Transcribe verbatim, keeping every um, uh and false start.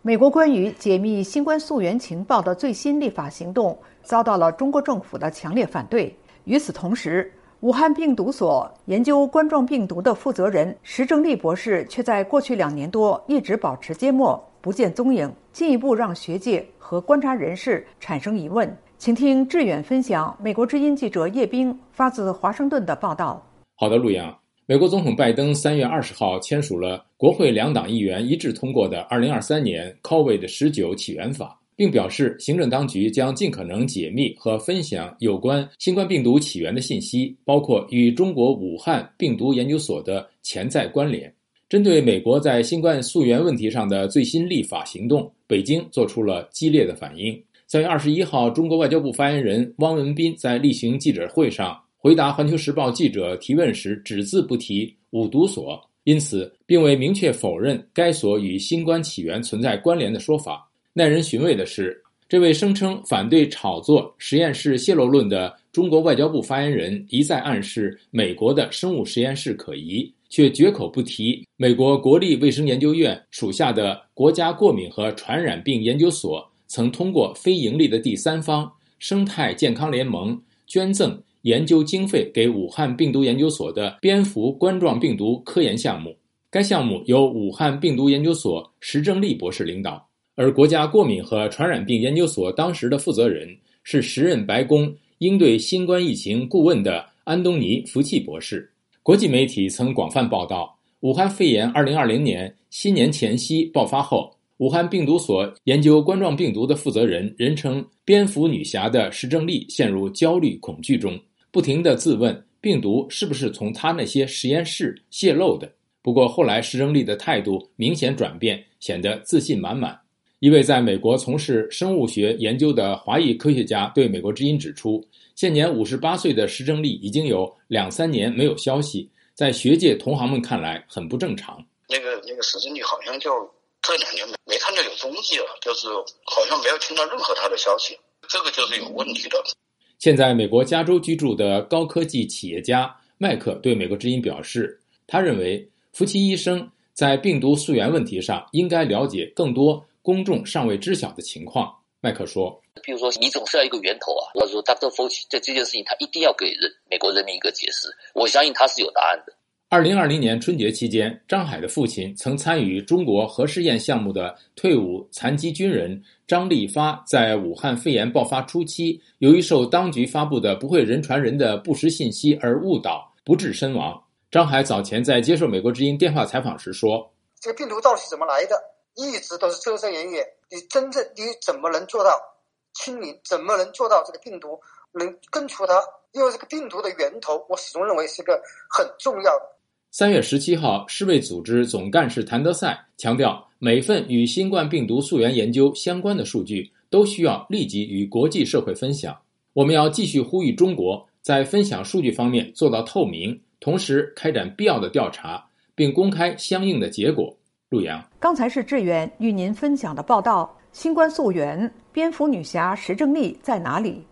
美国关于解密新冠溯源情报的最新立法行动遭到了中国政府的强烈反对。与此同时，武汉病毒所研究冠状病毒的负责人石正丽博士却在过去两年多一直保持缄默，不见踪影，进一步让学界和观察人士产生疑问。请听志远分享美国之音记者叶冰发自华盛顿的报道。 好的，陆阳。美国总统拜登三月二十号签署了国会两党议员一致通过的二零二三年 COVID 十九 起源法，并表示行政当局将尽可能解密和分享有关新冠病毒起源的信息，包括与中国武汉病毒研究所的潜在关联。针对美国在新冠溯源问题上的最新立法行动，北京做出了激烈的反应。三月二十一号，中国外交部发言人汪文斌在例行记者会上回答环球时报记者提问时只字不提五毒所，因此并未明确否认该所与新冠起源存在关联的说法。耐人寻味的是，这位声称反对炒作实验室泄露论的中国外交部发言人一再暗示美国的生物实验室可疑，却绝口不提美国国立卫生研究院属下的国家过敏和传染病研究所曾通过非盈利的第三方生态健康联盟捐赠研究经费给武汉病毒研究所的蝙蝠冠状病毒科研项目。该项目由武汉病毒研究所石正丽博士领导，而国家过敏和传染病研究所当时的负责人是时任白宫应对新冠疫情顾问的安东尼·福奇博士。国际媒体曾广泛报道，武汉肺炎二零二零年新年前夕爆发后，武汉病毒所研究冠状病毒的负责人，人称蝙蝠女侠的石正丽陷入焦虑恐惧中，不停地自问病毒是不是从他那些实验室泄露的。不过后来石正丽的态度明显转变，显得自信满满。一位在美国从事生物学研究的华裔科学家对美国之音指出，现年五十八岁的石正丽已经有两三年没有消息，在学界同行们看来很不正常。 那个那个石正丽好像就这两年没看到有踪迹了，就是好像没有听到任何他的消息，这个就是有问题的。 现在美国加州居住的高科技企业家麦克对美国之音表示，他认为福奇医生在病毒溯源问题上应该了解更多公众尚未知晓的情况。麦克说， 比如说你总是要一个源头啊，或者说 Doctor Fauci 在这件事情他一定要给人美国人民一个解释，我相信他是有答案的。 二零二零年春节期间，张海的父亲曾参与中国核试验项目的退伍残疾军人张立发，在武汉肺炎爆发初期，由于受当局发布的不会人传人的不实信息而误导，不治身亡。张海早前在接受美国之音电话采访时说， 这个病毒到底是怎么来的，一直都是遮遮掩掩，你真正你怎么能做到清零，怎么能做到这个病毒能根除它，因为这个病毒的源头我始终认为是个很重要的。 三月十七号，世卫组织总干事谭德赛强调，每份与新冠病毒溯源研究相关的数据都需要立即与国际社会分享。我们要继续呼吁中国在分享数据方面做到透明，同时开展必要的调查，并公开相应的结果。陆阳， 刚才是志远与您分享的报道。新冠溯源，蝙蝠女侠石正丽在哪里？